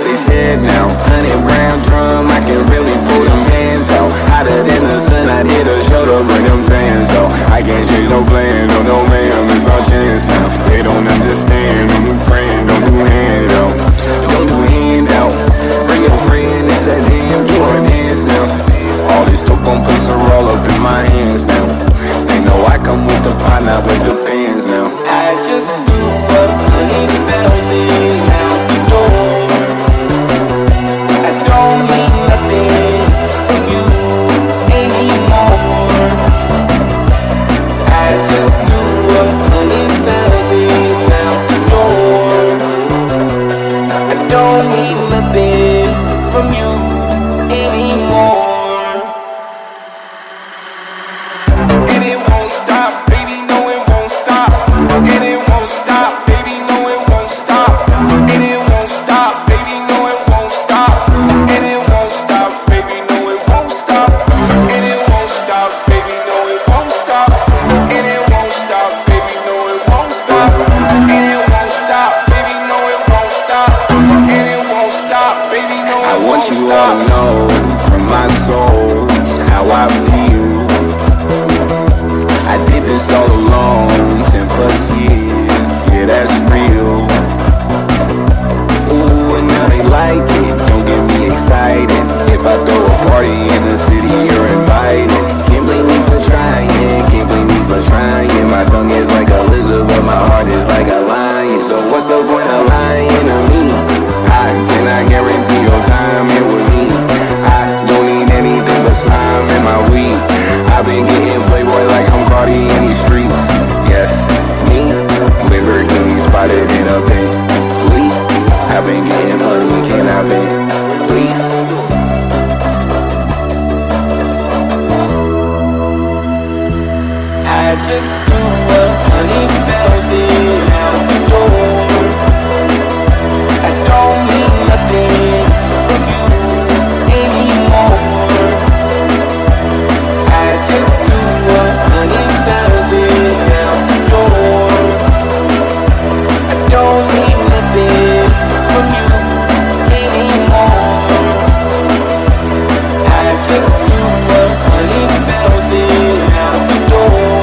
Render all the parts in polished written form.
they said now. 100 round drum, I can really pull them hands out. Hotter than the sun, I hit a shoulder, bring them fans out. I can't change no plan, no ma'am, it's our chance now. They don't understand, no new friend, don't do handout. Don't do handout, bring your friend, it's that jam, you on dance now. All this dope gon' put some roll up in my hands now. They know I come with the pot, not with the pants now. I just do what honey bells in out the door. I don't need nothing from you anymore. I just do what honey bells in out the door. I don't need nothing from you anymore. And it won't stop, baby, no it won't stop. And it won't stop, baby, no it won't stop. And it won't stop, baby, no it won't stop. And it won't stop, baby, no it won't stop. And it won't stop, baby, no it won't stop. And it won't stop, baby, no it won't stop. And it won't stop, baby, no it won't stop. And it won't stop, baby, no it I won't want stop. you all to know from my soul how I feel. I did this all alone, 10+ years, yeah, that's real. Ooh, and now they like it, don't get me excited. If I throw a party in the city, you're invited. Can't blame me for trying, can't blame me for trying. My tongue is like a lizard, but my heart is like a lion. So what's the point of lying to me? How can I guarantee your time here with me? I don't need anything but slime in my weed. I've been getting playboy like I'm Cardi in these streets. Yes, me, Lamborghini spotted in a pink. I've been getting money, can I vent, please? I just do what honey bells in out the door. I don't need nothing from you anymore. I just do what honey bells in out the door. I don't need nothing from you anymore. I just do what honey bells in out the door.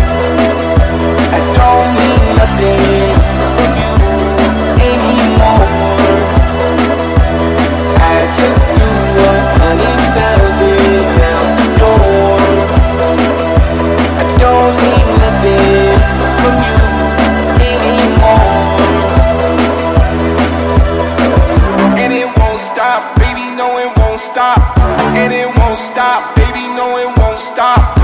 I don't need nothing from you anymore. I just do what honey bells in out the door. I don't need nothing from you anymore. And it won't stop, baby, no it won't stop. And it won't stop, baby, no it won't stop.